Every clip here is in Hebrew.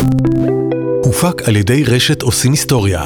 הופק על ידי רשת עושים היסטוריה.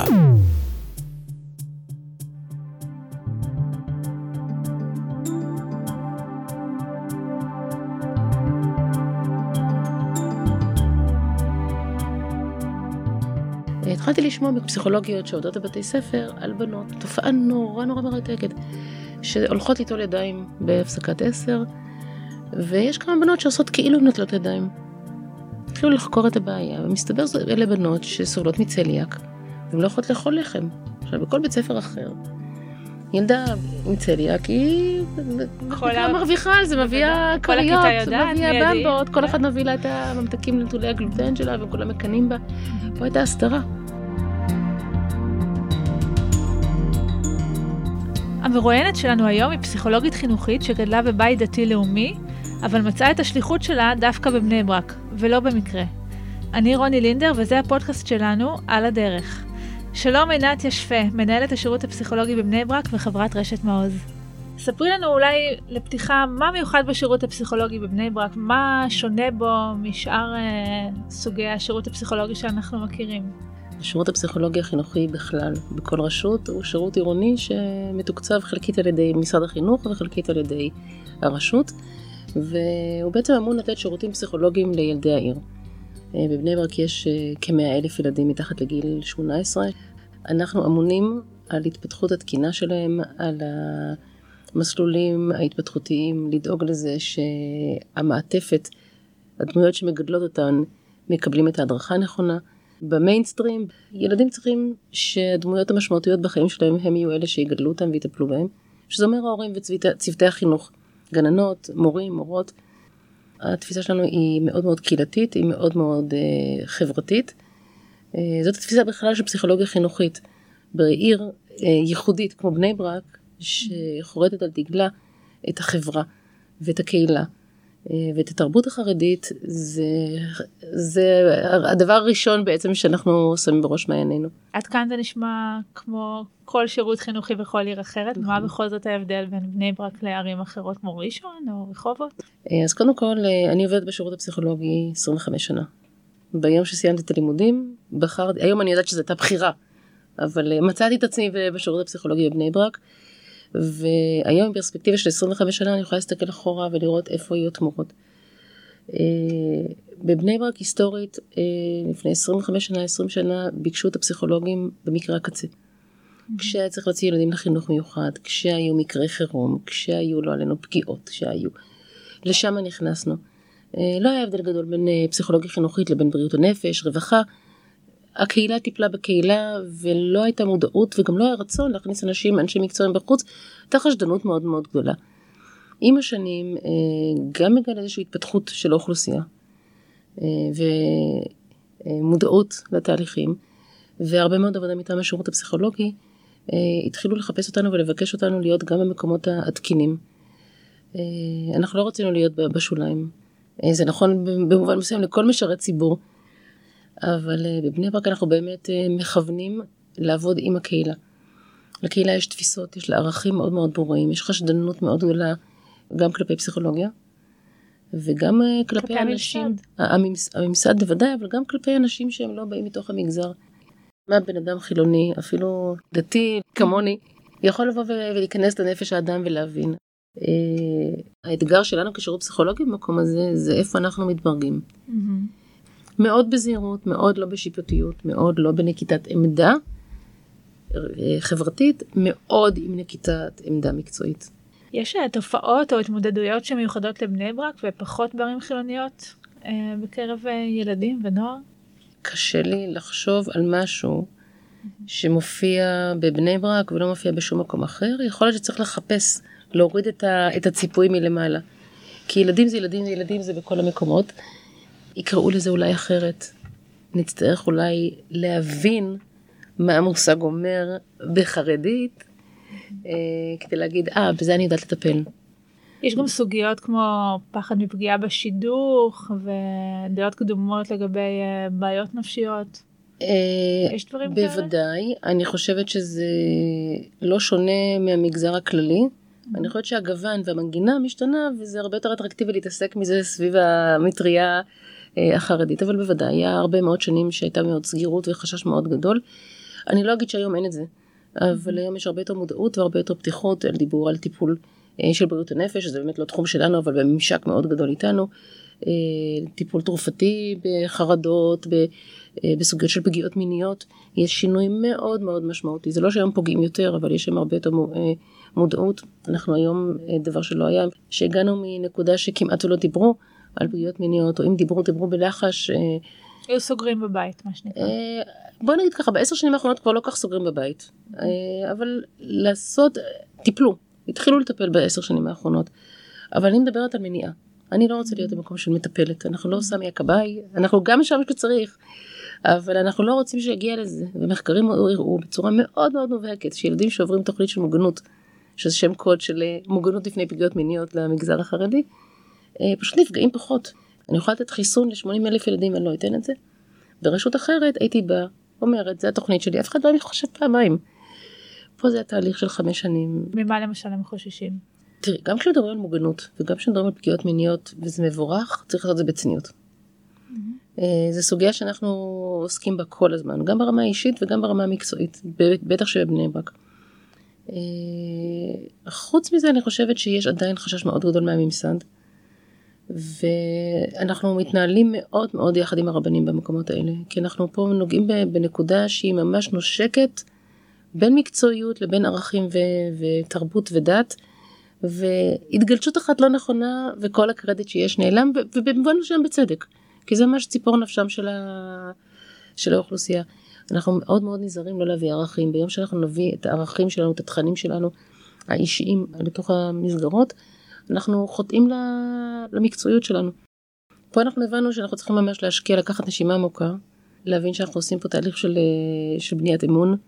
התחלתי לשמוע בפסיכולוגיות שעובדות בבתי ספר על בנות, תופעה נורא מרתקת, שהולכות ליטול ידיים בהפסקת 10, ויש כמה בנות שעושות כאילו נוטלות ידיים. התחילו לחקור את הבעיה, ומסתבר אלה בנות שסובלות מצליאק, והן לא יכולות לאכול לחם. עכשיו, בכל בית ספר אחר, ילדה עם צליאק היא מרוויחה על זה, מביאה קריות, מביאה במבות, כל אחד מביא לה את הממתקים לנטולי הגלוטן שלה, וכולם מקנים בה. פה הייתה הסתרה. המרואיינת שלנו היום היא פסיכולוגית חינוכית שגדלה בבית דתי-לאומי, אבל מצאה את השליחות שלה דווקא בבני ברק, ולא במקרה. אני רוני לינדר, וזה הפודקאסט שלנו, על הדרך. שלום עינת ישפה, מנהלת השירות הפסיכולוגי בבני ברק וחברת רשת מעוז. ספרי לנו אולי לפתיחה מה מיוחד בשירות הפסיכולוגי בבני ברק, מה שונה בו משאר סוגי השירות הפסיכולוגי שאנחנו מכירים. השירות הפסיכולוגי החינוכי בכלל, בכל רשות, הוא שירות עירוני שמתוקצב חלקית על ידי משרד החינוך וחלקית על ידי הרשות, והוא בעצם אמון לתת שירותים פסיכולוגיים לילדי העיר. בבני ברק יש כ100,000 ילדים מתחת לגיל 18. אנחנו אמונים על התפתחות התקינה שלהם, על המסלולים ההתפתחותיים, לדאוג לזה שהמעטפת, הדמויות שמגדלות אותן, מקבלים את ההדרכה הנכונה. במיינסטרים, ילדים צריכים שהדמויות המשמעותיות בחיים שלהם הם יהיו אלה שיגדלו אותם ויטפלו בהם, שזה אומר ההורים וצוותי החינוך, גננות, מורים, מורות. התפיסה שלנו היא מאוד מאוד קהילתית, היא מאוד מאוד חברתית. זאת התפיסה בכלל של פסיכולוגיה חינוכית. בעיר ייחודית כמו בני ברק, שחורטת על דגלה את החברה ואת הקהילה ואת התרבות החרדית, זה הדבר הראשון בעצם שאנחנו שמים בראש מעיינינו. עד כאן זה נשמע כמו כל שירות חינוכי בכל עיר אחרת. מה בכל זאת ההבדל בין בני ברק לערים אחרות כמו ראשון או רחובות? אז קודם כל, אני עובדת בשירות הפסיכולוגי 25 שנה. ביום שסיימתי את הלימודים, היום אני יודעת שזו הייתה בחירה, אבל מצאתי את עצמי בשירות הפסיכולוגי בבני ברק, והיום בפרספקטיבה של 25 שנה אני יכולה להסתכל אחורה ולראות איפה היו תמורות. בבני ברק היסטורית, לפני 25 שנה, 20 שנה, ביקשו את הפסיכולוגים במקרה הקצה. כשהיה צריך להוציא ילדים לחינוך מיוחד, כשהיו מקרי חירום, כשהיו לא עלינו פגיעות, לשם נכנסנו. לא היה הבדל גדול בין פסיכולוגיה חינוכית לבין בריאות הנפש, רווחה. הקהילה טיפלה בקהילה, ולא הייתה מודעות, וגם לא היה רצון להכניס אנשי מקצוע בחוץ, הייתה חשדנות מאוד מאוד גדולה. עם השנים, גם בגלל איזושהי התפתחות של האוכלוסייה, ומודעות לתהליכים, והרבה מאוד עבודה מטעם השירות הפסיכולוגי, התחילו לחפש אותנו ולבקש אותנו להיות גם במקומות התקינים. אנחנו לא רצינו להיות בשוליים. זה נכון במובן מסוים לכל משרת ציבור, אבל בבני ברק אנחנו באמת מכוונים לעבוד עם הקהילה. לקהילה יש תפיסות, יש לה ערכים מאוד מאוד ברורים, יש חשדנות מאוד גדולה, גם כלפי פסיכולוגיה, וגם כלפי אנשים, הממסד בוודאי, אבל גם כלפי אנשים שהם לא באים מתוך המגזר. מה בן אדם חילוני, אפילו דתי כמוני, יכול לבוא ולהיכנס לנפש האדם ולהבין. האתגר שלנו כשירות פסיכולוגי במקום הזה, זה איפה אנחנו מתברגים. מאוד בזהירות, מאוד לא בשיפוטיות, מאוד לא בנקיטת עמדה חברתית, מאוד עם נקיטת עמדה מקצועית. יש תופעות או התמודדויות שמיוחדות לבני ברק ופחות בערים חילוניות בקרב ילדים ונוער? קשה לי לחשוב על משהו שמופיע בבני ברק ולא מופיע בשום מקום אחר. יכול להיות שצריך לחפש, להוריד את הציפוי מלמעלה. כי ילדים זה ילדים, ילדים זה בכל המקומות. יקראו לזה אולי אחרת. נצטרך אולי להבין מה המושג אומר בחרדית, כדי להגיד, בזה אני יודעת לטפל. יש גם סוגיות כמו פחד מפגיעה בשידוך, ודעות קדומות לגבי בעיות נפשיות. יש דברים כאלה? בוודאי. אני חושבת שזה לא שונה מהמגזר הכללי. אני חושבת שהגוון והמנגינה משתנה, וזה הרבה יותר אטרקטיבי להתעסק מזה סביב המטריה החרדית, אבל בוודאי, היה הרבה מאוד שנים שהייתה מאוד סגירות וחשש מאוד גדול. אני לא אגיד שהיום אין את זה, אבל היום יש הרבה יותר מודעות והרבה יותר פתיחות על דיבור על טיפול של בריאות הנפש, זה באמת לא תחום שלנו, אבל בממשק מאוד גדול איתנו, טיפול תרופתי בחרדות, בסוגיות של פגיעות מיניות, יש שינוי מאוד מאוד משמעותי, זה לא שהיום פוגעים יותר, אבל יש שם הרבה יותר מודעות, אנחנו היום, דבר שלא היה, שהגענו מנקודה שכמעט לא דיברו על פגיעות מיניות, או אם דיברו בלחש. היו סוגרים בבית, מה שנקרא. בוא נגיד ככה, ב10 שנים האחרונות כבר לא כך סוגרים בבית, אבל התחילו לטפל ב10 שנים האחרונות, אבל אני מדברת על מניעה. אני לא רוצה להיות במקום של מטפלת, אנחנו לא סמי הכבאי, אנחנו גם שם שצריך, אבל אנחנו לא רוצים שיגיע לזה, ומחקרים הראו בצורה מאוד מאוד מובהקת, שילדים שעוברים תוכנית של מוגנות, שזה שם קוד של מוגנות לפני פגיעות מיניות למגזר החרדי, פשוט נפגעים פחות. אני יכולה לתת חיסון ל80,000 ילדים, ואני לא אתן את זה. ברשות אחרת הייתי באה, אומרת, זה התוכנית שלי, אף אחד לא חושב פעמיים. פה זה התהליך של 5 שנים. ממה למשל הם חוששים? תראי, גם כשמדברים על מוגנות, וגם כשמדברים על פגיעות מיניות, וזה מבורך, צריך לעשות את זה בצניעות. זה סוגיה שאנחנו עוסקים בה כל הזמן, גם ברמה האישית וגם ברמה המקצועית, בטח שבבני ברק. חוץ מזה אני חושבת שיש עדיין חשש מאוד גדול מהממסד, ואנחנו מתנהלים מאוד מאוד יחד עם הרבנים במקומות האלה, כי אנחנו פה נוגעים בנקודה שהיא ממש נושקת בין מקצועיות לבין ערכים ותרבות ודת, והתגלשות אחת לא נכונה וכל הקרדיט שיש נעלם, ובמובן מסוים בצדק, כי זה ממש ציפור נפשם של האוכלוסייה. אנחנו מאוד מאוד נזהרים לא להביא ערכים, ביום שאנחנו נביא את הערכים שלנו, את התכנים שלנו האישיים לתוך המסגרות, אנחנו חוטאים למקצועיות שלנו. פה אנחנו הבנו שאנחנו צריכים ממש להשקיע, לקחת נשימה עמוקה, להבין שאנחנו עושים פה תהליך של בניית אמון.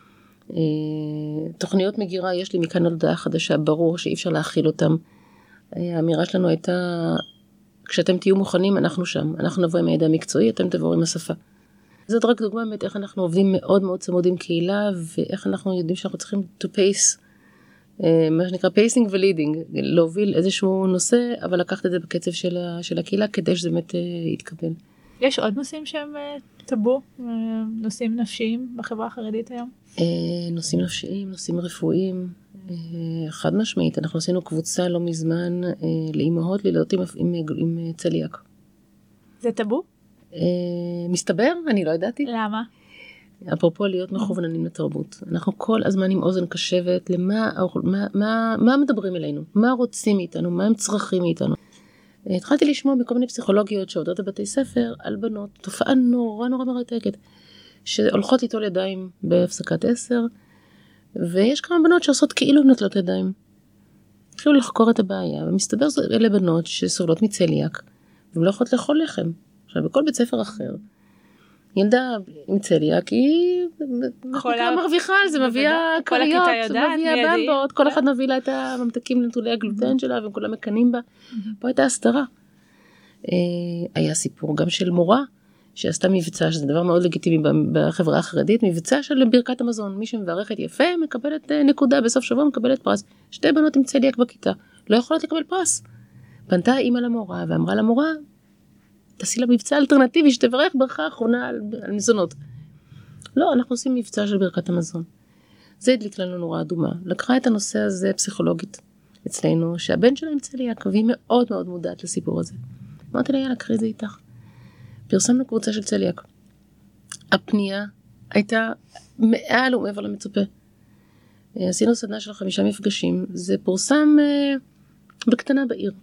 תוכניות מגירה, יש לי מכאן הודעה חדשה, ברור שאי אפשר להכיל אותם. האמירה שלנו הייתה, כשאתם תהיו מוכנים, אנחנו שם. אנחנו נבוא עם הידע המקצועי, אתם תבואו עם השפה. זאת רק דוגמה באמת איך אנחנו עובדים מאוד מאוד צמוד עם קהילה, ואיך אנחנו יודעים שאנחנו צריכים to pace, מה שנקרא pacing ו-leading, להוביל איזשהו נושא, אבל לקחת את זה בקצב של הקהילה, כדי שזה באמת יתקבל. יש עוד נושאים שהם טאבו, נושאים נפשיים בחברה החרדית היום? נושאים נפשיים, נושאים רפואיים, חד משמעית. אנחנו עשינו קבוצה לא מזמן לאימהות לילדות עם צליאק. זה טאבו? מסתבר? אני לא ידעתי. למה? אפרופו להיות מכווננים לתרבות. אנחנו כל הזמן עם אוזן קשבת מה מדברים אלינו, מה רוצים מאיתנו, מה הם צריכים מאיתנו. התחלתי לשמוע מכל מיני פסיכולוגיות שעובדות בבתי ספר על בנות, תופעה נורא נורא מרתקת, שהולכות ליטול ידיים בהפסקת 10, ויש כמה בנות שעושות כאילו נוטלות ידיים. התחילו לחקור את הבעיה, ומסתבר אלה בנות שסובלות מצליאק, והן לא יכולות לאכול לחם. עכשיו, בכל בית ספר אחר, ילדה עם צליאק היא מרוויחה על זה, מביאה קריות, מביאה במבות, כל אחד מביא לה את הממתקים לנטולי הגלוטן שלה, והם כולם מקנים בה. פה הייתה הסתרה. היה סיפור גם של מורה, שעשתה מבצע, שזה דבר מאוד לגיטימי בחברה החרדית, מבצע של ברכת המזון. מי שמברכת יפה, מקבלת נקודה, בסוף שבוע מקבלת פרס. 2 בנות עם צליאק בכיתה, לא יכולות לקבל פרס. פנתה אימא למורה, ואמרה למורה, תעשי לה מבצע אלטרנטיבי, שתברך ברכה האחרונה על מזונות. לא, אנחנו עושים מבצע של ברכת המזון. זה הדליק לנו נורא אדומה. לקחה את הנושא הזה פסיכולוגית אצלנו, שהבן שלה עם צליאק, והיא מאוד מאוד מודעת לסיפור הזה. אמרתי לה, יאללה, קחי זה איתך. פרסמנו קבוצה של צליאק. הפנייה הייתה מעל ומעבר למצופה. עשינו סדנה של 5 מפגשים. זה פורסם בקטנה בעיר.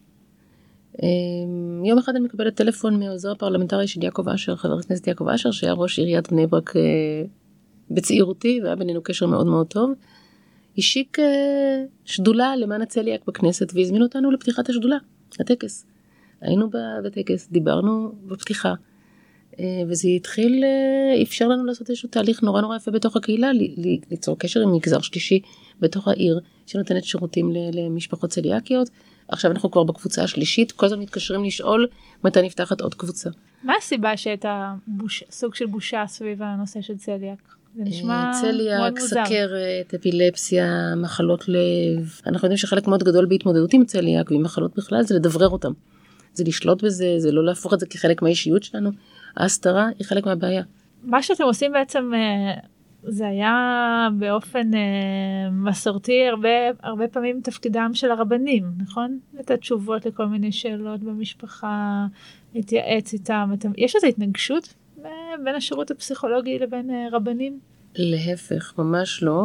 יום אחד אני מקבלת טלפון מהעוזר הפרלמנטרי של יעקב אשר, חבר הכנסת יעקב אשר, שהיה ראש עיריית בני ברק בצעירותי, והיה בינינו קשר מאוד מאוד טוב. השיק שדולה למען הצליאק בכנסת, והזמין אותנו לפתיחת השדולה, הטקס. היינו בטקס, דיברנו בפתיחה, וזה התחיל, אפשר לנו לעשות איזשהו תהליך נורא נורא יפה בתוך הקהילה, ליצור קשר עם מגזר שלישי בתוך העיר, שנותנת שירותים למשפחות צליאקיות. עכשיו אנחנו כבר בקבוצה השלישית, כל הזמן מתקשרים לשאול מתי נפתחת עוד קבוצה. מה הסיבה שהייתה סוג של בושה סביב הנושא של צליאק? זה נשמע מאוד צליאק, מוזר. סכרת, אפילפסיה, מחלות לב. אנחנו יודעים שחלק מאוד גדול בהתמודדות עם צליאק ועם מחלות בכלל זה לדברר אותם. זה לשלוט בזה, זה לא להפוך את זה כחלק מהאישיות שלנו. ההסתרה היא חלק מהבעיה. מה שאתם עושים בעצם, זה היה באופן מסורתי הרבה פעמים תפקידם של הרבנים, נכון? לתת תשובות לכל מיני שאלות במשפחה, להתייעץ איתם. יש איזו התנגשות בין השירות הפסיכולוגי לבין רבנים? להפך, ממש לא.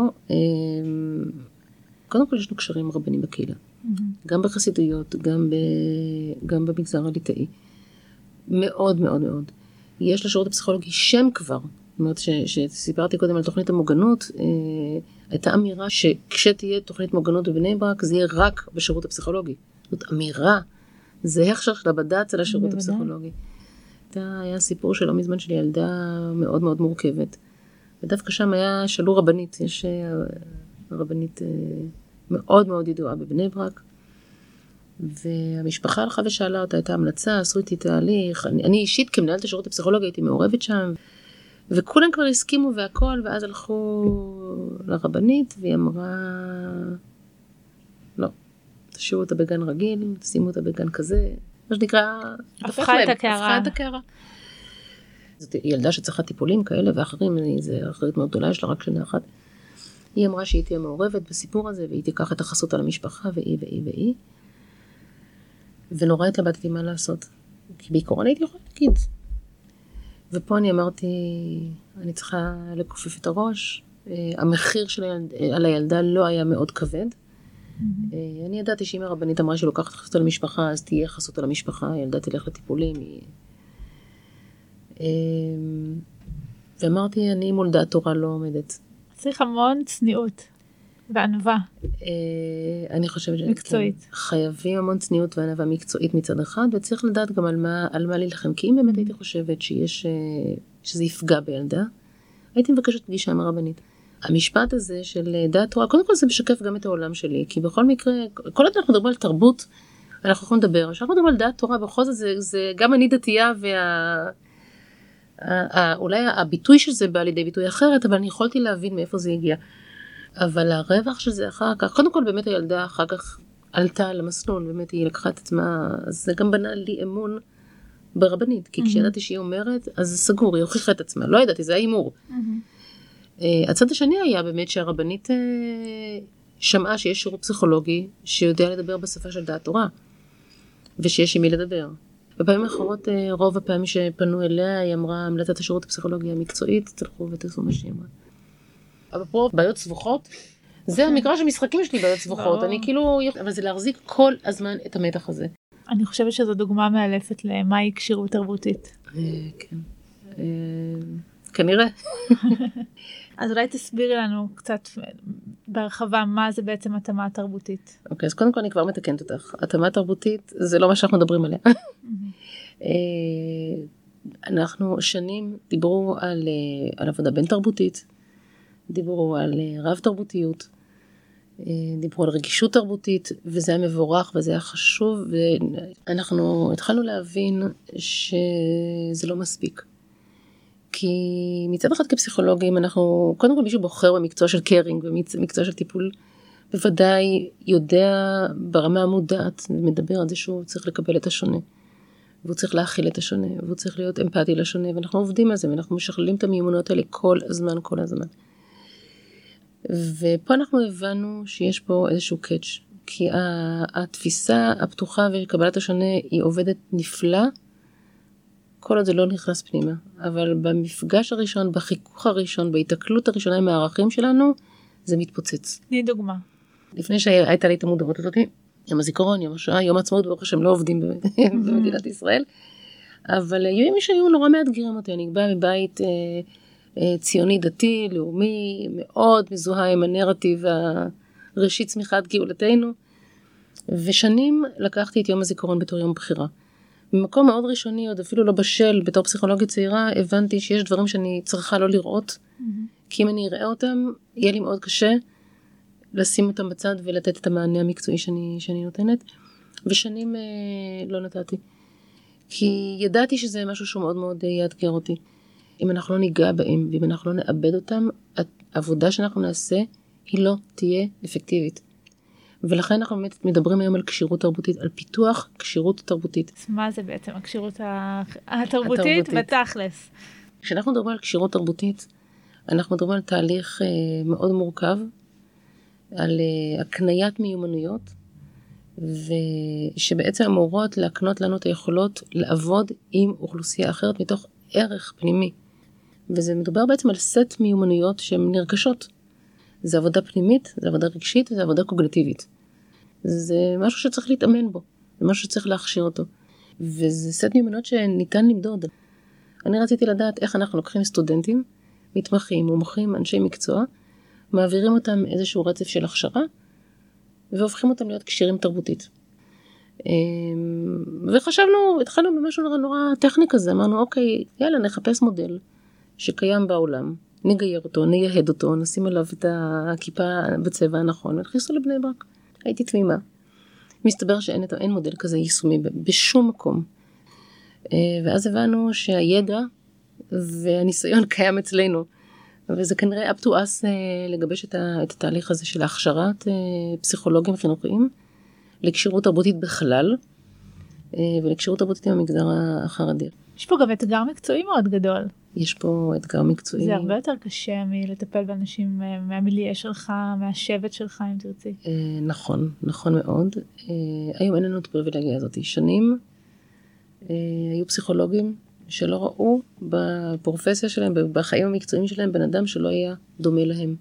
קודם כל יש לנו קשרים רבנים בקהילה. גם בחסידויות, גם במגזר הליטאי. מאוד מאוד מאוד. יש לשירות הפסיכולוגי שם כבר. זאת אומרת, שסיפרתי קודם על תוכנית המוגנות, הייתה אמירה שכשתהיה תוכנית מוגנות בבני ברק, זה יהיה רק בשירות הפסיכולוגי. זאת אמירה, זה הכשר של הבד"ץ על השירות הפסיכולוגי. היה סיפור שלא מזמן של ילדה מאוד מאוד מורכבת. ודווקא שם היה שלו רבנית, יש רבנית מאוד מאוד ידועה בבני ברק, והמשפחה הלכה ושאלה אותה, הייתה המלצה, עשו איתי תהליך, אני אישית כמנהלת השירות הפסיכולוגי הייתי מעורבת שם, וכולם כבר הסכימו והכל, ואז הלכו לרבנית, והיא אמרה, לא, תשאירו אותה בגן רגיל, שימו אותה בגן כזה, מה שנקרא, הפכה את הקערה. זאת ילדה שצריכה טיפולים כאלה ואחרים, זה אחריות מאוד גדולה, יש לה רק שנה אחת. היא אמרה שהיא תהיה מעורבת בסיפור הזה, והיא תיקח את החסות על המשפחה, והיא. ונורא התלבטתי מה לעשות. כי בעיקרון הייתי יכולה להגיד. ופה אני אמרתי, אני צריכה לקופף את הראש. המחיר על הילדה לא היה מאוד כבד. אני ידעתי שאם הרבנית אמרה שהיא לוקחת חסות על המשפחה, אז תהיה חסות על המשפחה, הילדה תלך לטיפולים. ואמרתי, אני מול דעת תורה לא עומדת. צריך המון צניעות וענווה. אני חושבת מקצועית. חייבים המון צניעות וענווה מקצועית מצד אחד, וצריך לדעת גם על מה להילחם. כי אם באמת הייתי חושבת שזה יפגע בילדה, הייתי מבקשת פגישה עם הרבנית. המשפט הזה של דעת תורה, קודם כל זה משקף גם את העולם שלי, כי בכל מקרה, כל עוד אנחנו מדברים על תרבות, אנחנו יכולים לדבר. כשאנחנו מדברים על דעת תורה, בכל זאת זה גם אני דתייה אולי הביטוי של זה בא לידי ביטוי אחרת, אבל אני יכולתי להבין מאיפה זה הגיע. אבל הרווח של זה אחר כך, קודם כל באמת הילדה אחר כך עלתה למסלול, באמת היא לקחה את עצמה, אז זה גם בנה לי אמון ברבנית, כי כשידעתי שהיא אומרת, אז זה סגור, היא הוכיחה את עצמה, לא ידעתי, זה היה אימור. הצד השני היה באמת שהרבנית שמעה שיש שירות פסיכולוגי, שיודע לדבר בשפה של דעת תורה, ושיש עם מי לדבר. בפעמים האחרות, רוב הפעמים שפנו אליה, היא אמרה, המלצת השירות הפסיכולוגי המקצועית, תלכו ותעשו מה שהיא אמרה. אבל פה, בעיות סבוכות, זה המגרש המשחקים שלי, בעיות סבוכות. אני כאילו, אבל זה להחזיק כל הזמן את המתח הזה. אני חושבת שזו דוגמה מאלפת למהי כשירות תרבותית. כן. כנראה. אז אולי תסבירי לנו קצת בהרחבה מה זה בעצם התאמה תרבותית. אוקיי, אז קודם כל אני כבר מתקנת אותך. התאמה תרבותית זה לא מה שאנחנו מדברים עליה. אנחנו שנים דיברו על עבודה בין תרבותית, דיברו על רב תרבותיות, דיברו על רגישות תרבותית, וזה היה מבורך וזה היה חשוב, ואנחנו התחלנו להבין שזה לא מספיק. כי מצד אחד כפסיכולוגים אנחנו, קודם כל מישהו בוחר במקצוע של קרינג, במקצוע של טיפול, בוודאי יודע ברמה המודעת, ומדבר על זה שהוא צריך לקבל את השונה, והוא צריך להכיל את השונה, והוא צריך להיות אמפתי לשונה, ואנחנו עובדים על זה, ואנחנו משכללים את המיומנויות האלה כל הזמן. ופה אנחנו הבנו שיש פה איזשהו קאץ', כי התפיסה הפתוחה וקבלת השונה היא עובדת נפלא, כל עוד זה לא נכנס פנימה, אבל במפגש הראשון, בחיכוך הראשון, בהתקלות הראשונה עם הערכים שלנו, זה מתפוצץ. תני דוגמה. לפני שהייתה לי את המודעות הזאת, יום הזיכרון, יום השואה, יום העצמאות, ברוך השם לא עובדים במדינת ישראל, אבל היו מי שהיו נורא מאתגרים אותי, אני באה מבית ציוני דתי, לאומי, מאוד מזוהה עם הנרטיב הראשית צמיחת גאולתנו, ושנים לקחתי את יום הזיכרון בתור יום בחירה. במקום מאוד ראשוני, עוד אפילו לא בשל, בתור פסיכולוגית צעירה, הבנתי שיש דברים שאני צריכה לא לראות, כי אם אני אראה אותם, יהיה לי מאוד קשה לשים אותם בצד ולתת את המענה המקצועי שאני נותנת, ושנים לא נתתי. כי ידעתי שזה משהו שהוא מאוד מאוד יאתגר אותי. אם אנחנו לא ניגע בהם, ואם אנחנו לא נאבד אותם, העבודה שאנחנו נעשה, היא לא תהיה אפקטיבית. ולכן אנחנו באמת מדברים היום על כשירות תרבותית, על פיתוח כשירות תרבותית. מה זה בעצם הכשירות התרבותית בתכלס? כשאנחנו מדברים על כשירות תרבותית, אנחנו מדברים על תהליך מאוד מורכב, על הקניית מיומנויות, ושבעצם אמורות להקנות לנו את היכולות לעבוד עם אוכלוסייה אחרת מתוך ערך פנימי. וזה מדובר בעצם על סט מיומנויות שהן נרכשות. זה עבודה פנימית, זה עבודה רגשית, וזה עבודה קוגניטיבית. זה משהו שצריך להתאמן בו, זה משהו שצריך להכשיר אותו. וזה סט מיומנויות שניתן למדוד. אני רציתי לדעת איך אנחנו לוקחים סטודנטים, מתמחים, מומחים, אנשי מקצוע, מעבירים אותם איזשהו רצף של הכשרה, והופכים אותם להיות כשירים תרבותית. וחשבנו, התחלנו במשהו נורא טכני כזה, אמרנו, אוקיי, יאללה, נחפש מודל שקיים בעולם, נגייר אותו, נייהד אותו, נשים עליו את הכיפה בצבע הנכון, ונכניסו לבני ברק. הייתי תמימה. מסתבר שאין מודל כזה יישומי בשום מקום. ואז הבנו שהידע והניסיון קיים אצלנו, וזה כנראה up to us לגבש את התהליך הזה של ההכשרת פסיכולוגים חינוכיים, לקשירות תרבותית בכלל, ולקשירות תרבותית עם המגזר החרדי. יש פה גם אתגר מקצועי מאוד גדול. יש פה אתגר מקצועי. זה הרבה יותר קשה מלטפל באנשים מהמיליה שלך, מהשבט שלך, אם תרצי. נכון, נכון מאוד. היום אין לנו את הפריבילגיה הזאת. שנים היו פסיכולוגים שלא ראו בפרופסיה שלהם, בחיים המקצועיים שלהם, בן אדם שלא היה דומה להם.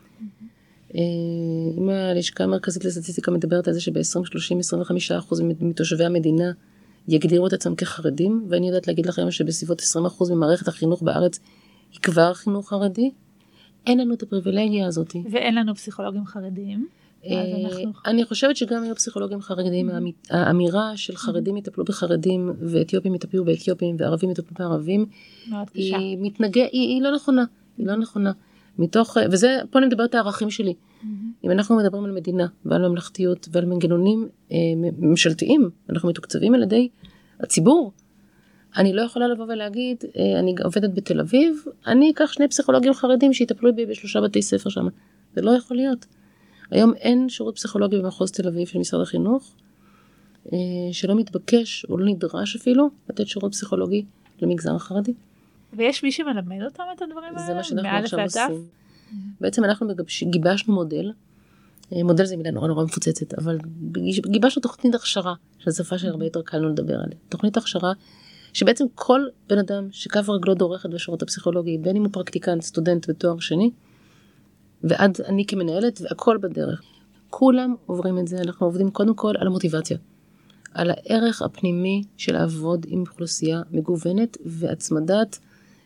אם הלשכה המרכזית לסטטיסטיקה מדברת על זה שב-20-30-25% מתושבי המדינה יגדירו את עצמם כחרדים, ואני יודעת להגיד לכם שבסביבות 20% ממערכת החינוך בארץ היא כבר חינוך חרדי, אין לנו את הפריבילגיה הזאת. ואין לנו פסיכולוגים חרדיים. אני חושבת שגם היו פסיכולוגים חרדים, האמירה של חרדים יטפלו בחרדים, ואתיופים יטפלו באתיופים, וערבים יטפלו בערבים, היא לא נכונה, היא לא נכונה. וזה, פה אני מדברת את הערכים שלי. אם אנחנו מדברים על מדינה, ועל ממלכתיות, ועל מנגנונים ממשלתיים, אנחנו מתוקצבים על ידי הציבור, אני לא יכולה לבוא ולהגיד, אני עובדת בתל אביב, אני אקח 2 פסיכולוגים חרדים שיטפלו בי ב3 בתי ספר שם. זה לא יכול להיות. היום אין שירות פסיכולוגי במחוז תל אביב של משרד החינוך, שלא מתבקש או לא נדרש אפילו לתת שירות פסיכולוגי למגזר החרדי. ויש מי שמלמד אותם את הדברים האלה? זה מה שאנחנו עכשיו עושים. בעצם אנחנו גיבשנו מודל, מודל זה מילה נורא מפוצצת, אבל גיבשנו תוכנית הכשרה, שזו שפה שהרבה יותר קל לנו לדבר עליה. תוכנית הכשרה, שבעצם כל בן אדם שקו רגלו דורכת בשירות הפסיכולוגי, בין אם הוא פרקטיקנט, סטודנט בתואר שני, ועד אני כמנהלת, והכל בדרך. כולם עוברים את זה, אנחנו עובדים קודם כל על המוטיבציה, על הערך הפנימי של לעבוד עם אוכלוסייה מגוונת, והצמדת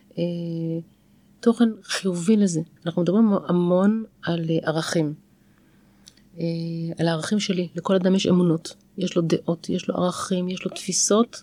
תוכן חיובי לזה. אנחנו מדברים המון על ערכים. על הערכים שלי. לכל אדם יש אמונות, יש לו דעות, יש לו ערכים, יש לו תפיסות,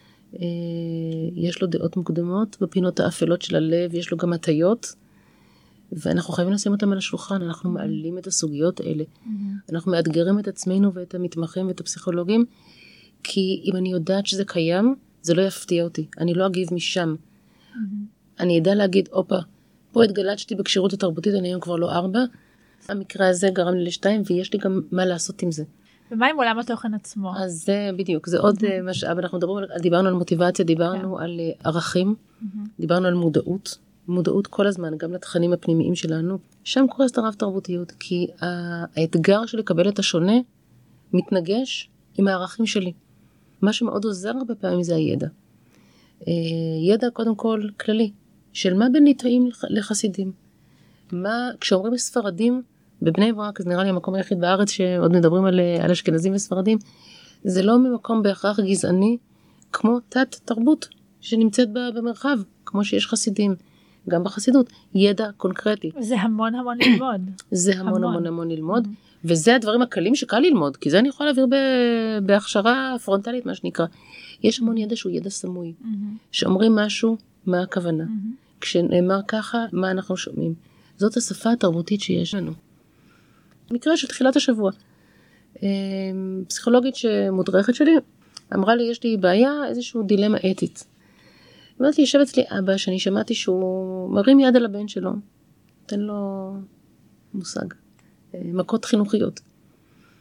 יש לו דעות מוקדמות בפינות האפלות של הלב, יש לו גם הטיות, ואנחנו חייבים לשים אותם על השולחן, אנחנו מעלים את הסוגיות האלה. אנחנו מאתגרים את עצמנו ואת המתמחים ואת הפסיכולוגים, כי אם אני יודעת שזה קיים, זה לא יפתיע אותי. אני לא אגיב משם. אני ידע להגיד, אופה, פה התגלצתי בקשירות התרבותית, אני היום כבר לא 4, המקרה הזה גרם לי ל2, ויש לי גם מה לעשות עם זה. ומה עם עולם התוכן עצמו? אז זה בדיוק, זה עוד משאב, אנחנו דיברנו על מוטיבציה, דיברנו על ערכים, דיברנו על מודעות כל הזמן, גם לתכנים הפנימיים שלנו, שם קורה את הרב תרבותיות, כי האתגר של לקבל את השונה, מתנגש עם הערכים שלי. מה שמאוד עוזר הרבה פעמים זה הידע. ידע קודם כל כללי, של מה בין ליטאים לחסידים. כשאומרים ספרדים, בבני ברק, זה נראה לי המקום היחיד בארץ שעוד מדברים על אשכנזים וספרדים, זה לא ממקום בהכרח גזעני, כמו תת תרבות שנמצאת במרחב, כמו שיש חסידים. גם בחסידות, ידע קונקרטי. זה המון ללמוד. זה המון ללמוד, וזה הדברים הקלים שקל ללמוד, כי זה אני יכולה להעביר בהכשרה פרונטלית, מה שנקרא. יש המון ידע שהוא ידע סמוי, שאומרים משהו, מה הכוונה. כשנאמר ככה, מה אנחנו שומעים. זאת השפה התרבותית שיש לנו. מקרה של תחילת השבוע. פסיכולוגית שמודרכת שלי, אמרה לי, יש לי בעיה, איזושהי דילמה אתית. אמרתי, יושב אצלי אבא, שאני שמעתי שהוא מרים יד על הבן שלו, נותן לו מושג, מכות חינוכיות.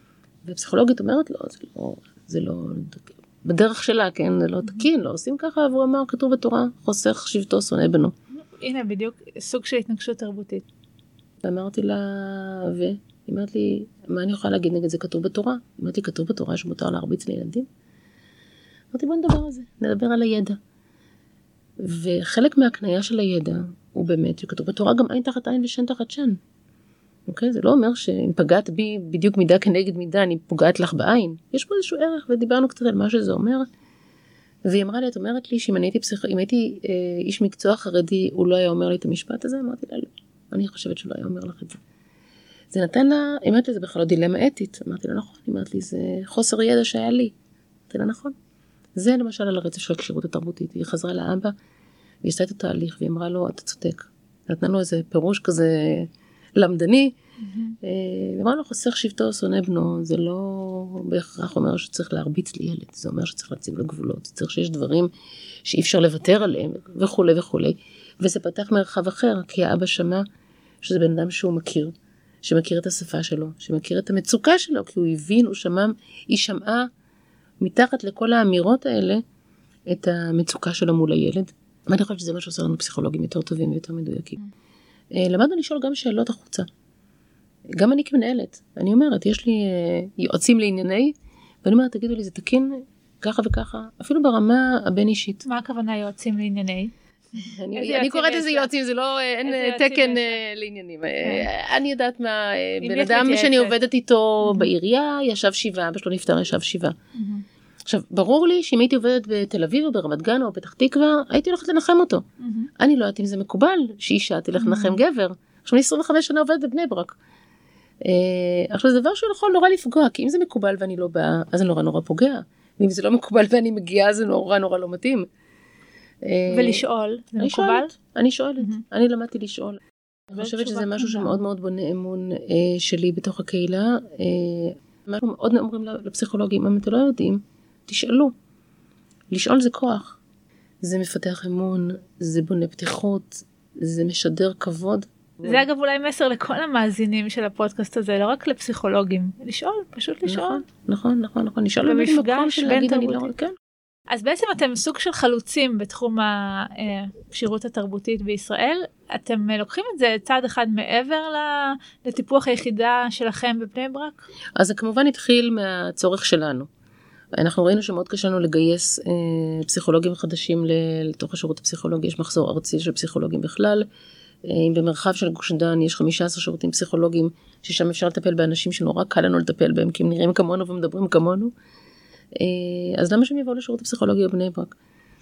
ופסיכולוגית אומרת לו, זה לא, בדרך שלה, כן, זה לא תקין, לא עושים ככה, והוא אמר, כתוב בתורה, חוסך שבטו שונא בנו. הנה, בדיוק סוג של התנגשות תרבותית. ואמרתי לה, היא אמרת לי, מה אני יכולה להגיד נגד זה? כתוב בתורה. אמרתי, כתוב בתורה שמותר להרביץ לילדים? אמרתי, בוא נדבר על זה, נדבר על הידע. וחלק מהקנייה של הידע, הוא באמת, שכתוב בתורה גם עין תחת עין ושן תחת שן. אוקיי? זה לא אומר שאם פגעת בי בדיוק מידה כנגד מידה, אני פוגעת לך בעין. יש פה איזשהו ערך, ודיברנו קצת על מה שזה אומר. והיא אמרה לי, את אומרת לי, שאם הייתי איש מקצוע חרדי, הוא לא היה אומר לי את המשפט הזה? אמרתי לה, לא. אני חושבת שהוא לא היה אומר לך את זה. זה נתן לה, אמרתי לי, זה בכלל לא דילמה אתית. אמרתי לה, נכון. אמרתי לי, זה חוסר ידע שהיה לי. אמרתי לה, נכון. זה למשל על הרצף של הקשירות התרבותית. היא חזרה לאבא, והיא עשתה את התהליך, והיא אמרה לו, אתה צודק. נתנה לו איזה פירוש כזה למדני, ואמרה לו, חוסך שבטו שונא בנו, זה לא בהכרח אומר שצריך להרביץ לילד, זה אומר שצריך להציב לגבולות, זה צריך שיש דברים שאי אפשר לוותר עליהם, וכו' וכו'. וזה פתח מרחב אחר, כי האבא שמע שזה בן אדם שהוא מכיר, שמכיר את השפה שלו, שמכיר את המצוקה שלו, כי הוא הבין, היא שמעה מתחת לכל האמירות האלה, את המצוקה שלו מול הילד. ואני חושבת שזה מה שעושה לנו פסיכולוגים יותר טובים ויותר מדויקים. למדנו לשאול גם שאלות החוצה. גם אני כמנהלת, אני אומרת, יש לי יועצים לענייני, ואני אומרת, תגידו לי, זה תקין ככה וככה, אפילו ברמה הבין אישית. מה הכוונה יועצים לענייני? אני קוראת איזה יועצים, זה לא, אין תקן לעניינים. אני יודעת מה, בן אדם שאני עובדת איתו בעירייה, ישב 7, אבא שלו נפטר, ישב 7. עכשיו, ברור לי שאם הייתי עובדת בתל אביב או ברמת גן או בפתח תקווה, הייתי הולכת לנחם אותו. אני לא יודעת אם זה מקובל שאישה תלך לנחם גבר. עכשיו, אני 25 שנה עובדת בבני ברק. עכשיו, זה דבר שהוא יכול נורא לפגוע, כי אם זה מקובל ואני לא באה, אז זה נורא נורא פוגע. ואם זה לא מקובל ואני מגיעה, זה נורא נורא לא מתאים. ולשאול, זה מקובל? אני שואלת, אני למדתי לשאול. אני חושבת שזה משהו שמאוד מאוד בונה אמון שלי בתוך הקהילה. משהו מאוד אומרים לפסיכולוגים, אם אתם לא יודעים, תשאלו. לשאול זה כוח. זה מפתח אמון, זה בונה פתיחות, זה משדר כבוד. זה אגב אולי מסר לכל המאזינים של הפודקאסט הזה, לא רק לפסיכולוגים. לשאול, פשוט לשאול. נכון. לשאול במפגש בין תרבותית. כן. אז בעצם אתם סוג של חלוצים בתחום הקשירות התרבותית בישראל. אתם לוקחים את זה צעד אחד מעבר לטיפוח היחידה שלכם בבני ברק? אז זה כמובן התחיל מהצורך שלנו. אנחנו ראינו שמאוד קשה לנו לגייס פסיכולוגים חדשים לתוך השירות הפסיכולוגי. יש מחסור ארצי של פסיכולוגים בכלל. אם במרחב של גוש דן יש 15 שירותים פסיכולוגיים, ששם אפשר לטפל באנשים שנורא קל לנו לטפל בהם, כי הם נראים כמונו ומדברים כמונו. אז למה שהם יבואו לשירות הפסיכולוגי בבני ברק?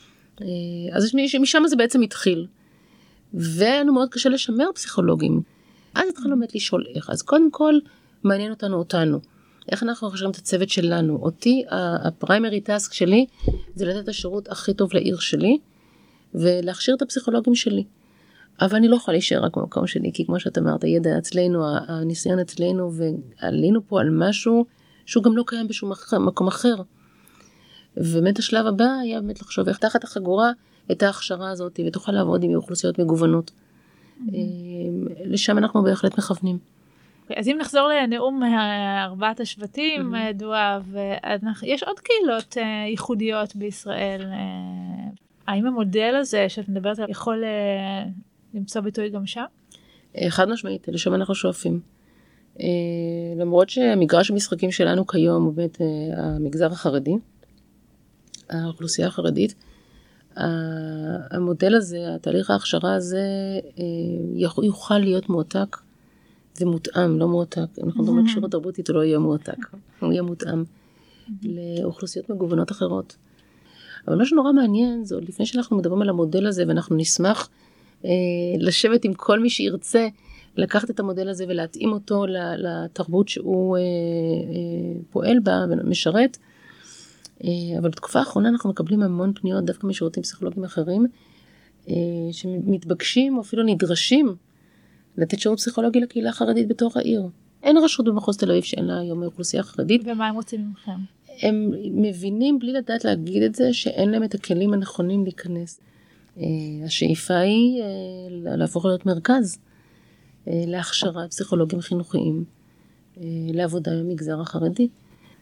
אז משם זה בעצם התחיל. ואנו מאוד קשה לשמר פסיכולוגים. אז התחלנו באמת לשאול איך. אז קודם כל, מעניין אותנו. איך אנחנו חושבים את הצוות שלנו? אותי, הפריימרי טאסק שלי, זה לתת את השירות הכי טוב לעיר שלי, ולהכשיר את הפסיכולוגים שלי. אבל אני לא יכולה להישאר רק במקום שלי, כי כמו שאת אמרת, הידע אצלנו, הניסיון אצלנו, ועלינו פה על משהו, שהוא גם לא קיים בשום מקום אחר. ובאמת השלב הבא היה באמת לחשוב איך תחת החגורה את ההכשרה הזאת, ותוכל לעבוד עם אוכלוסיות מגוונות. לשם אנחנו בהחלט מכוונים. אז אם נחזור לנאום ארבעת השבטים, דואה, יש עוד קהילות ייחודיות בישראל. האם המודל הזה שאת מדברת עליו יכול למצוא ביטוי גם שם? חד משמעית, לשם אנחנו שואפים. למרות שהמגרש המשחקים שלנו כיום הוא באמת המגזר החרדי, האוכלוסייה החרדית, המודל הזה, התהליך ההכשרה הזה, יוכל להיות מועתק ומותאם, לא מועתק. אנחנו מדברים על קשירות תרבותית, הוא לא יהיה מועתק, הוא יהיה מותאם לאוכלוסיות מגוונות אחרות. אבל מה שנורא מעניין, זה עוד לפני שאנחנו מדברים על המודל הזה, ואנחנו נשמח לשבת עם כל מי שירצה, לקחת את המודל הזה ולהתאים אותו לתרבות שהוא פועל בה ומשרת. אבל בתקופה האחרונה אנחנו מקבלים המון פניות, דווקא משירותים פסיכולוגיים אחרים, שמתבקשים או אפילו נדרשים לתת שירות פסיכולוגי לקהילה החרדית בתוך העיר. אין רשות במחוז תל אביב שאין לה היום אוכלוסייה חרדית. ומה הם רוצים ממכם? הם מבינים בלי לדעת להגיד את זה שאין להם את הכלים הנכונים להיכנס. השאיפה היא להפוך להיות מרכז להכשרת פסיכולוגים חינוכיים, לעבודה במגזר החרדי.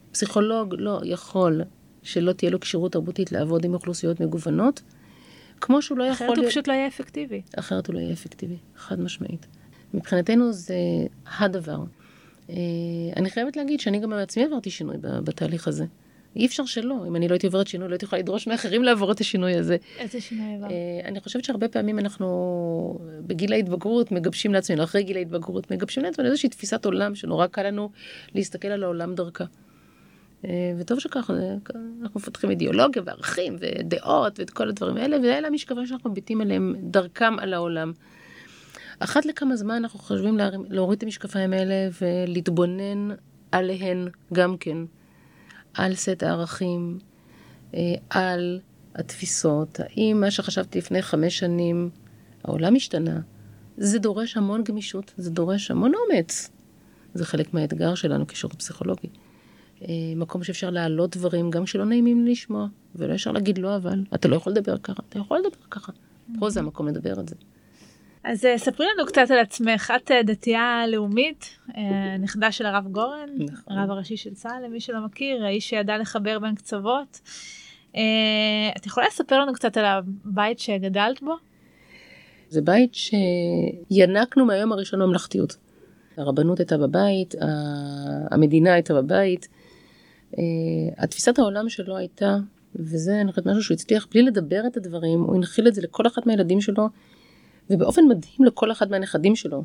פסיכולוג לא יכול שלא תהיה לו כשירות תרבותית לעבוד עם אוכלוסיות מגוונות, כמו שהוא לא יכול... אחרת הוא פשוט לא יהיה אפקטיבי. אחרת הוא לא יהיה אפקטיבי, חד משמעית. מבחינתנו זה הדבר. אני חייבת להגיד שאני גם בעצמי עברתי שינוי בתהליך הזה. אי אפשר שלא. אם אני לא הייתי עוברת שינוי, לא הייתי יכולה לדרוש מאחרים לעבור את השינוי הזה. איזה שינוי עבר? אני חושבת שהרבה פעמים אנחנו בגיל ההתבגרות מגבשים לעצמנו, אחרי גיל ההתבגרות מגבשים לעצמנו איזושהי תפיסת עולם שנורא קל לנו להסתכל על העולם דרכה. וטוב שכך, אנחנו מפתחים אידיאולוגיה וערכים ודעות ואת כל הדברים האלה, ואלה המשקפיים שאנחנו מביטים עליהם דרכם על העולם. אחת לכמה זמן אנחנו חושבים להוריד את המשקפיים האלה ולהתבונן עליהן גם כן. על סט הערכים, על התפיסות. האם מה שחשבתי לפני 5 שנים, העולם השתנה. זה דורש המון גמישות, זה דורש המון אומץ. זה חלק מהאתגר שלנו כשירות פסיכולוגי. מקום שאפשר להעלות דברים, גם שלא נעימים לי לשמוע, ולא אפשר להגיד לא אבל. אתה לא יכול לדבר ככה, אתה יכול לדבר ככה. פה זה המקום לדבר את זה. אז ספרי לנו קצת על עצמך. את דתייה לאומית, נכדה של הרב גורן, הרב הראשי של צה"ל, למי שלא מכיר, האיש שידע לחבר בין קצוות. את יכולה לספר לנו קצת על הבית שגדלת בו? זה בית שינקנו מהיום הראשון ממלכתיות. הרבנות הייתה בבית, המדינה הייתה בבית, התפיסת העולם שלו הייתה, וזה אני חושבת משהו שהוא הצליח בלי לדבר את הדברים, הוא הנחיל את זה לכל אחד מהילדים שלו, ובאופן מדהים לכל אחד מהנכדים שלו.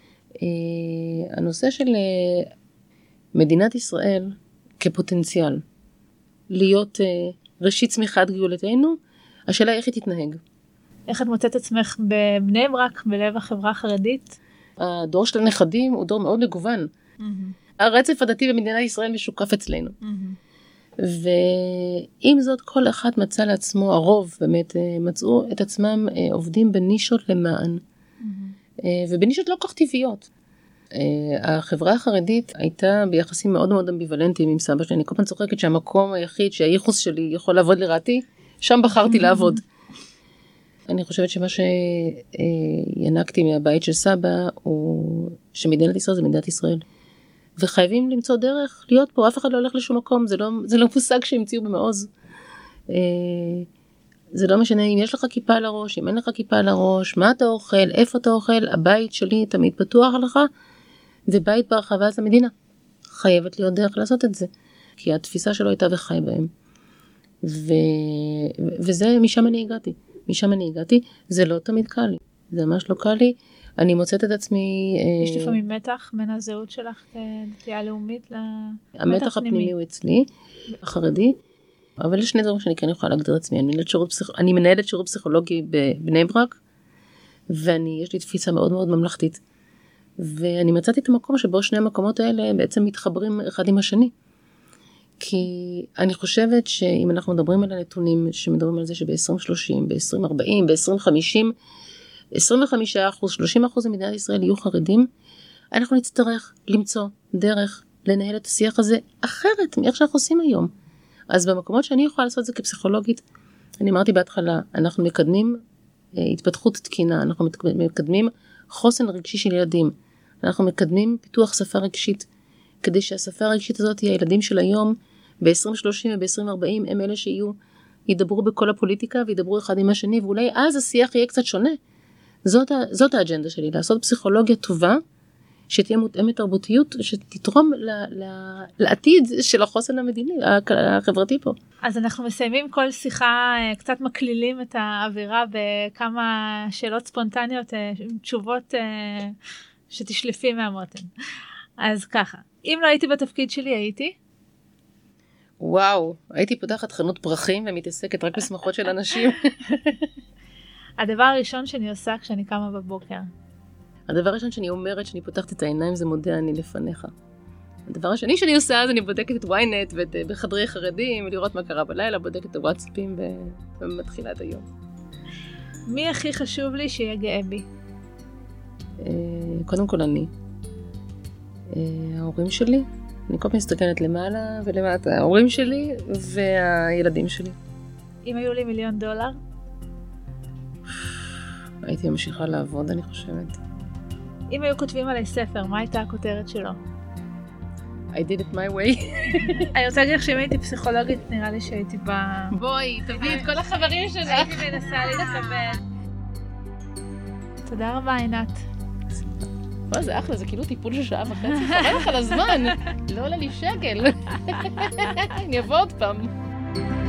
הנושא של מדינת ישראל כפוטנציאל, להיות ראשית צמיחת גאולתנו, השאלה איך היא תתנהג. איך את מוצאת עצמך בבני ברק, בלב החברה החרדית? הדור של הנכדים הוא דור מאוד מגוון. הרצף הדתי במדינת ישראל משוקף אצלנו. ועם זאת כל אחד מצא לעצמו, הרוב באמת מצאו את עצמם עובדים בנישות למען. ובנישות לא כך טבעיות. החברה החרדית הייתה ביחסים מאוד מאוד אמביוולנטיים עם סבא שלי. אני כל פעם צוחקת שהמקום היחיד שהייחוס שלי יכול לעבוד לרעתי, שם בחרתי לעבוד. אני חושבת שמה שינקתי מהבית של סבא הוא שמדינת ישראל זה מדינת ישראל. וחייבים למצוא דרך להיות פה, אף אחד לא הולך לשום מקום, זה לא מושג שהמציאו במעוז. זה לא משנה אם יש לך כיפה על הראש, אם אין לך כיפה על הראש, מה אתה אוכל, איפה אתה אוכל, הבית שלי תמיד פתוח לך, ובית ברחבה זה המדינה. חייבת להיות דרך לעשות את זה, כי התפיסה שלו הייתה וחי בהם. וזה, משם אני הגעתי, זה לא תמיד קל לי, זה ממש לא קל לי, אני מוצאת את עצמי... יש לפעמים מתח בין הזהות שלך כדתייה לאומית המתח הפנימי הוא אצלי, החרדי, אבל יש שני דברים שאני כן יכולה להגדיר עצמי. אני מנהלת שירות פסיכולוגי בבני ברק, ויש לי תפיסה מאוד מאוד ממלכתית. ואני מצאתי את המקום שבו שני המקומות האלה בעצם מתחברים אחד עם השני. כי אני חושבת שאם אנחנו מדברים על הנתונים שמדברים על זה שב-2030, ב-2040, ב-2050, 25%, 30% ממדינת ישראל יהיו חרדים, אנחנו נצטרך למצוא דרך לנהל את השיח הזה אחרת מאיך שאנחנו עושים היום. אז במקומות שאני יכולה לעשות את זה כפסיכולוגית, אני אמרתי בהתחלה, אנחנו מקדמים התפתחות תקינה, אנחנו מקדמים חוסן רגשי של ילדים, אנחנו מקדמים פיתוח שפה רגשית, כדי שהשפה הרגשית הזאת היא הילדים של היום, ב-2030 וב-2040 הם אלה ידברו בכל הפוליטיקה וידברו אחד עם השני, ואולי אז השיח יהיה קצת שונה. זאת האג'נדה שלי, לעשות פסיכולוגיה טובה, שתהיה מותאמת תרבותיות, שתתרום לעתיד של החוסן המדיני, החברתי פה. אז אנחנו מסיימים כל שיחה, קצת מקלילים את האווירה בכמה שאלות ספונטניות, תשובות שתשלפי מהמותן. אז ככה, אם לא הייתי בתפקיד שלי, הייתי? וואו, הייתי פותחת חנות פרחים ומתעסקת רק בשמחות של אנשים. הדבר הראשון שאני עושה כשאני קמה בבוקר. הדבר הראשון שאני אומרת שאני פותחת את העיניים זה מודה אני לפניך. הדבר השני שאני עושה אז אני בודקת את ynet ובחדרי חרדים ולראות מה קרה בלילה, בודקת את הוואטסאפים ומתחילה את היום. מי הכי חשוב לי שיהיה גאה בי? קודם כל אני. ההורים שלי, אני כל פעם מסתכלת למעלה ולמטה, ההורים שלי והילדים שלי. אם היו לי $1,000,000? הייתי ממשיכה לעבוד, אני חושבת. אם היו כותבים עליי ספר, מה הייתה הכותרת שלו? I did it my way. אני רוצה להגיד לך שאם הייתי פסיכולוגית, נראה לי שהייתי בואי, תביאי את כל החברים שלך. הייתי מנסה להתקבל. תודה רבה, עינת. זה אחלה, זה כאילו טיפול של שעה וחצי. חבל לך על הזמן. לא עולה לי שקל. אני אבוא עוד פעם.